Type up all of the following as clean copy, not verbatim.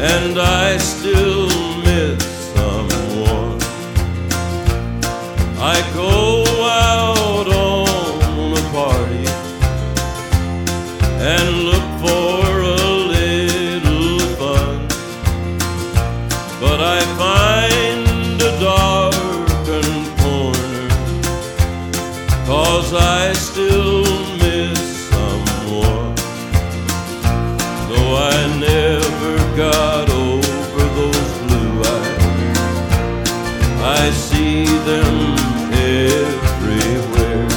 and I still miss someone. I go out on a party and look for a little fun, but I find a darkened corner, 'cause I still miss someone. Though I never got over those blue eyes, I see them everywhere.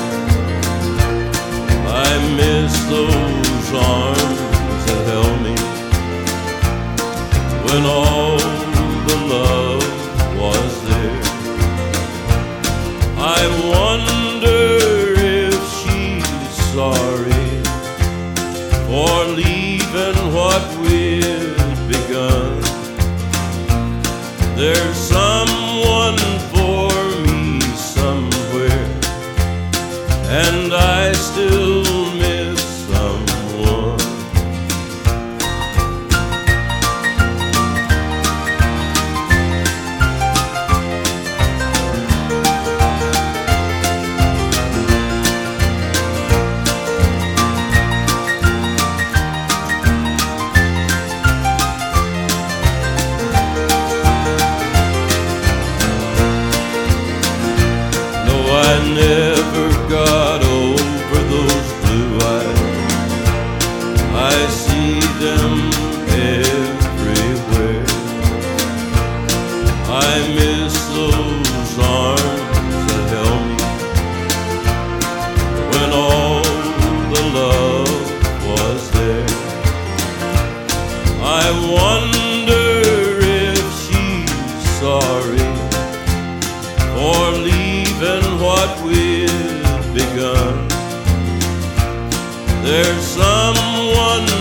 I miss those arms that held me when all the love was there. I wonder if she's sorry for leaving what we'd begun. There's someone for me somewhere, and I still miss someone. I never got over those blue eyes. I see them everywhere. I miss those arms that held me when all the love was there. I wonder if she's sorry for leaving what we've begun. There's someone